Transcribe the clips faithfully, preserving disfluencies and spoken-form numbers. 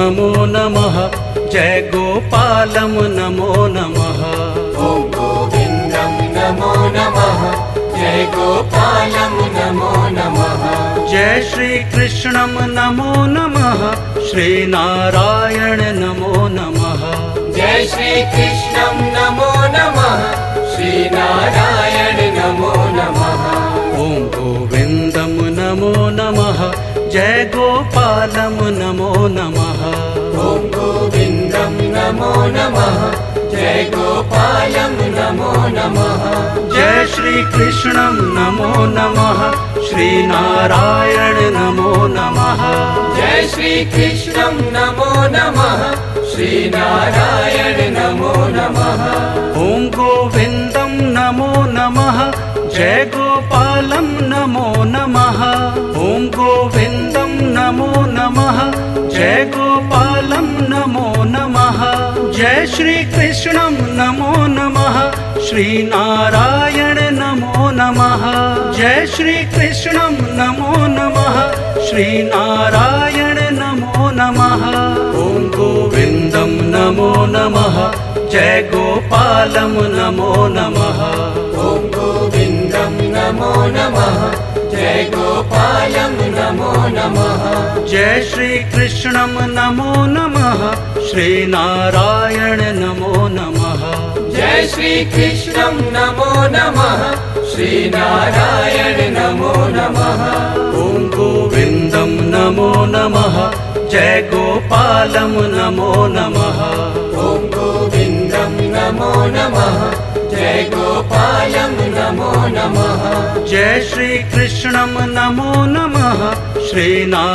नमो नमः। जय गोपालम नमो नमः। ॐ गोविन्दं नमो नमः। जय गोपालं नमो नमः। जय श्री कृष्णं नमो नमः। श्री नारायण नमो नमः। जय श्री कृष्णं नमो नमः। श्री नारायण नमो नमः। ॐ गोविन्दं नमो नमः। जय गोपालम नमो नमः। ॐ गोविन्दं नमो नमः। जय गोपालं नमो नमः। जय श्री कृष्णं नमो नमः। श्री नारायण नमो नमः। जय श्री कृष्णं नमो नमः। श्री नारायण नमो नमः। ॐ गोविन्दं नमो नमः। जय गोपालं नमो नमः। ॐ गोविन्दं नमो नमः। जय गोपालं नमो नमः। जय श्री कृष्णं नमो नमः। श्री नारायण नमो नमः। जय श्री कृष्णं नमो नमः। श्री नारायण नमो नमः। ॐ गोविन्दं नमो नमः। जय गोपालं नमो नमः। ॐ गोविन्दं नमो नमः। जय गोपालं नमो नमः। जय श्री कृष्णं नमो नमः। श्री नारायण नमो नमः। जय श्री कृष्णं नमो नमः। श्री नारायण नमो नमः। ॐ गोविन्दं नमो नमः। जय गोपालं नमो नमः। ॐ गोविन्दं नमो नमः। जय गोपालं नमो नमः। जय श्री कृष्णं नमो नमः। श्री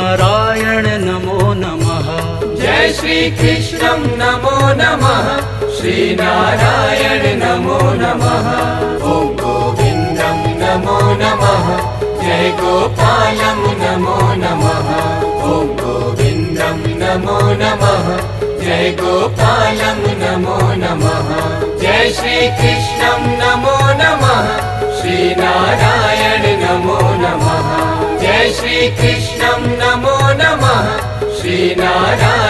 नारायण नमो नमः। जय श्री कृष्णं नमो नमः। श्री नारायण नमो नमः। ॐ गोविन्दं नमो नमः। जय गोपालं नमो नमः। ॐ गोविन्दं नमो नमः। जय गोपालं नमो नमः। जय श्री कृष्णं नमो नमः। श्री नारायण नमो नमः। जय श्री कृष्णं नमो नमः। श्री नारायण